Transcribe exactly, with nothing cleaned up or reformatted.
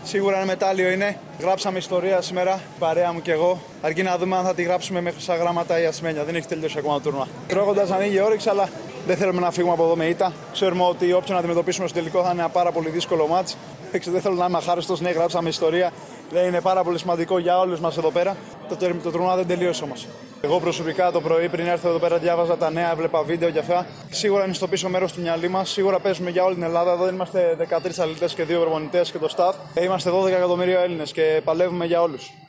Σίγουρα ένα μετάλλιο είναι. Γράψαμε ιστορία σήμερα, παρέα μου και εγώ. Αρκεί να δούμε αν θα τη γράψουμε μέχρι στα γράμματα η Ασμένια. Δεν έχει τελειώσει ακόμα το τουρνουά. Τρώγοντας ανοίγει η όρεξη, αλλά δεν θέλουμε να φύγουμε από εδώ με ήττα. Ξέρουμε ότι όποιον αντιμετωπίσουμε στο τελικό θα είναι ένα πάρα πολύ δύσκολο μάτς. Δεν θέλω να είμαι αχάριστος. Ναι, γράψαμε ιστορία. Δεν είναι πάρα πολύ σημαντικό για όλους μας εδώ πέρα. Το, το τουρνουά δεν τελείωσε όμως. Εγώ προσωπικά το πρωί πριν έρθω εδώ πέρα διάβαζα τα νέα, έβλεπα βίντεο και αυτά. Σίγουρα είναι στο πίσω μέρος του μυαλί μας. Σίγουρα παίζουμε για όλη την Ελλάδα. Εδώ δεν είμαστε δεκατρείς αθλητές και δύο προπονητές και το staff. Είμαστε δώδεκα εκατομμύρια Έλληνες και παλεύουμε για όλους.